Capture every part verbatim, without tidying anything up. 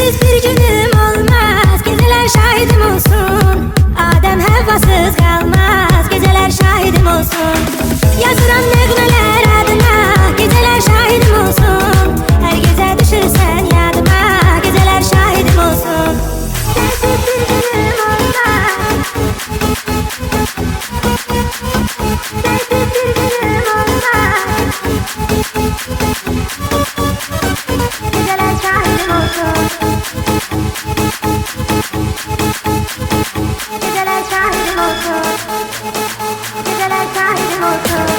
Sensiz bir günüm olmaz, geceler şahidim olsun. Adem Havvasız kalmaz, geceler şahidim olsun. Yazıram nəğmələr adına, geceler şahidim olsun. Her gece düşürsen yadıma, geceler şahidim olsun. Sensiz bir günüm olmaz, sensiz bir günüm olmaz. Geceler şahidim olsun. Geceler şahidim olsun. Geceler şahidim olsun.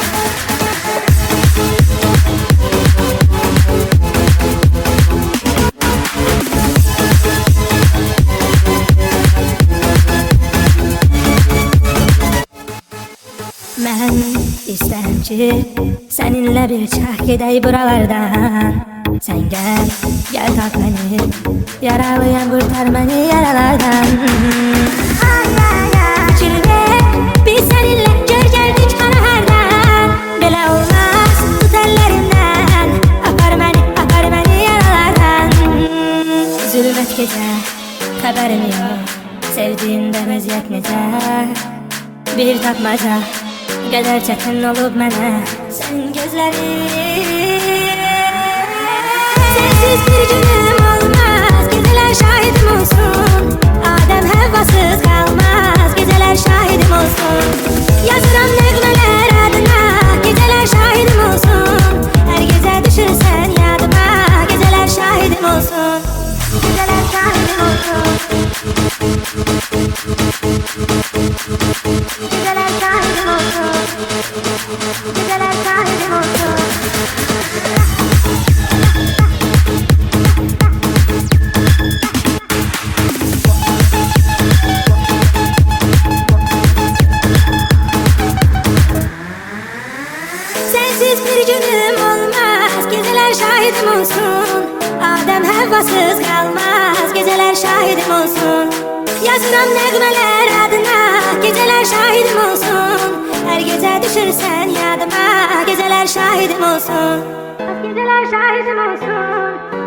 Mən istərəm ki, səninlə bir çək gedək buralardan. Sən gəl, gəl tap məni, yaralıyam qurtar məni yaralardan. Ay ay ay, fikir ver, biz səninlə gör gəldik hara hərdən. Belə olmaz, tut əllərimdən, apar məni, apar məni yaralardan. Zülmət gecə, xəbərim yox, sevdiğimdə vəziyyət necə. Bir tapmaca, qədər çətin olub mənə sən gözlərin. Sensiz bir günüm olmaz, geceler şahidim olsun. Adem Havvasız kalmaz, geceler şahidim olsun. Yazıram nəğmələr adına, geceler şahidim olsun. Her gece düşürsən yadıma, geceler şahidim olsun. Geceler şahidim olsun. Geceler şahidim olsun. Geceler şahidim olsun. Sensiz bir günüm olmaz, geceler şahidim olsun. Adem Havvasız kalmaz, geceler şahidim olsun. Yazıram nəğmələr adına, geceler şahidim olsun. Her gece düşürsən yadıma, geceler şahidim olsun. Geceler şahidim olsun.